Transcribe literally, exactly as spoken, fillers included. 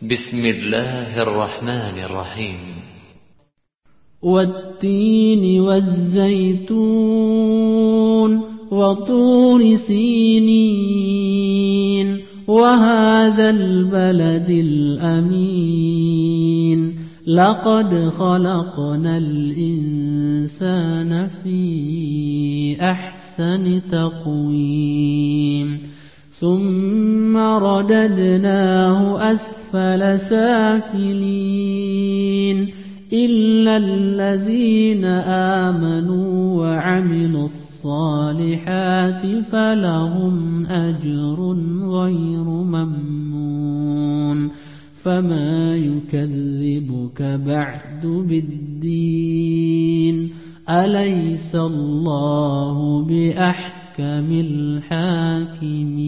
بسم الله الرحمن الرحيم. والتين والزيتون وطور سينين وهذا البلد الأمين لقد خلقنا الإنسان في أحسن تقويم ثم رددناه أسفل سافلين إلا الذين آمنوا وعملوا الصالحات فلهم أجر غير ممنون فما يكذبك بعد بالدين أليس الله بأحكم الحاكمين.